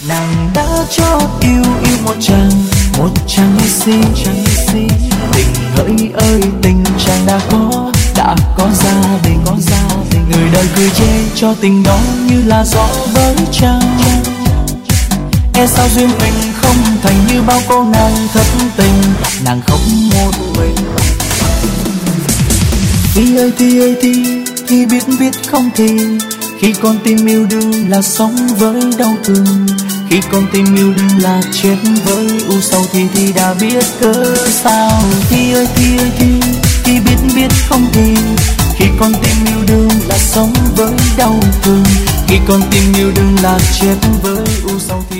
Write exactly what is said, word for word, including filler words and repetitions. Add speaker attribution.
Speaker 1: Nàng đã cho yêu yêu một chàng, một chàng như si, chàng như si. Tình hỡi ơi tình chàng đã có, đã có gia đình, có gia đình. Người đời cười chê cho tình đó như là gió với trăng. E sao duyên mình không thành như bao cô nàng thất tình, nàng khóc một mình. Thi ơi thi ơi thi, thi biết biết không thì. Khi con tim yêu đương là sống với đau thương, khi con tim yêu đương là chết với u sầu thì thì đã biết cớ sao. Thi ơi thi ơi thi, thi biết biết không thì. Khi con tim yêu đương là sống với đau thương, khi con tim yêu đương là chết với u sầu thì